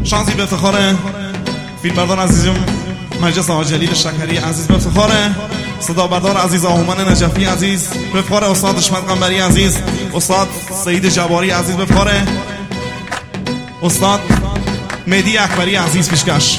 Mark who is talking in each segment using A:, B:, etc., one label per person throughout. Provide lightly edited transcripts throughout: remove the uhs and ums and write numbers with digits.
A: شانسی به افتخار فیلمبردار عزیزم مجلس آقا جلیل شکری عزیز، به افتخار صدا بردار عزیز آهومن نجفی عزیز، به افتخار استاد حشمت قنبری عزیز، استاد سعید جباری عزیز، به افتخار استاد مهدی اکبری عزیز پیشکش.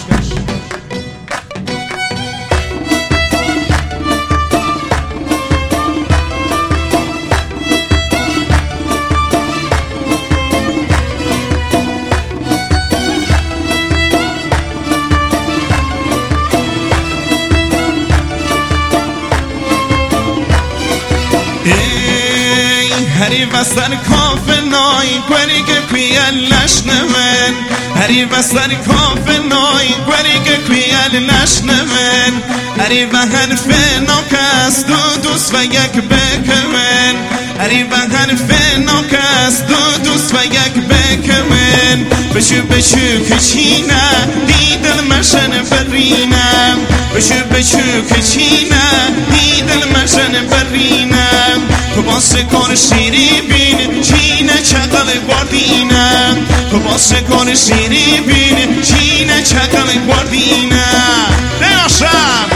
B: هری وسر کاف نای گوری که کویل نشنون، هری وسر کاف نای گوری که کویل نشنون، هری و حرف ناکس دو دوست و یک بکمن، هری و حرف ناکس دو دوست و یک بکمن، بشو بشو کچینه دیدل مشن برینم، بشو بشو کچینه دیدل مشن برینم، تو باسه کار شیری بین چینه چقل باردینم، تو باسه کار شیری بین چینه چقل باردینم. ناشم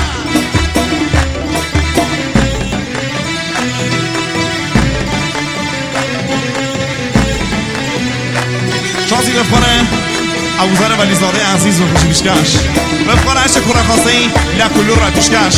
A: شانسی بفخاره ابوذر ولیزاده عزیز و پیشکش، بفخاره هرچه کره خواسته ای لکلو را پیشکش.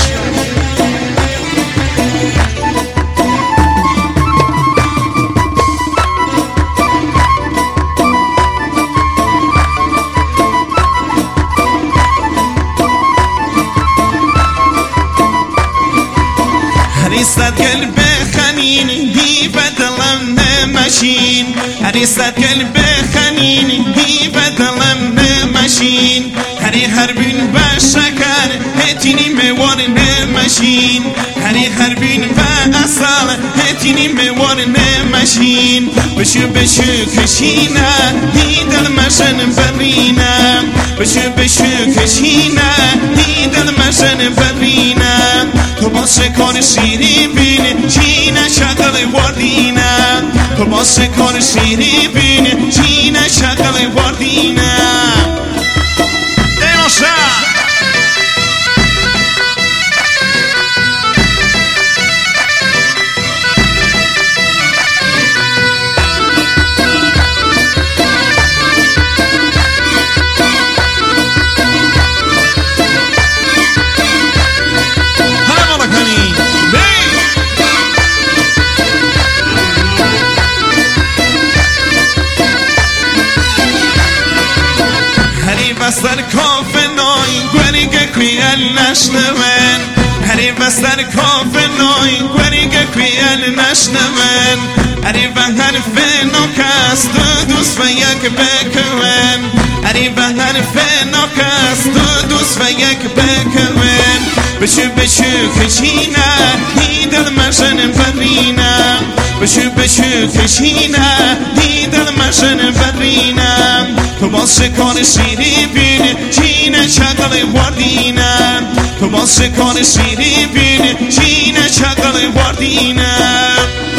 B: هریستد قلب خنین دی بدلم نمشین، هریستد قلب خنین دی بدلم نمشین، هری هر بین و شکر هتینی موار نمشین، هری هر بین و اصل هتینی موار نمشین، بشو بشو کشینه دیدل مشن برینم، بشو بشو کشینه دیدل مشن برینم، تو باسه کار شیری بین چینه شقل واردینم، تو باسه کار شیری بین چینه شقل واردینم. دیماشم وسر کاف نای گوری که کویل نشنون، هری وسر کاف نای گوری که کویل نشنون، هری و حرف ناکس دو دوست و یک بکون، هری و حرف ناکس دو دوست و یک بکون، بشو بشو کچینه دیدل مشن برینم، بشو بشو کچینه دیدل مشن برینم، تو باسه کار شیری بین چینه چقل واردینم، تو باسه کار شیری بین چینه چقل واردینم.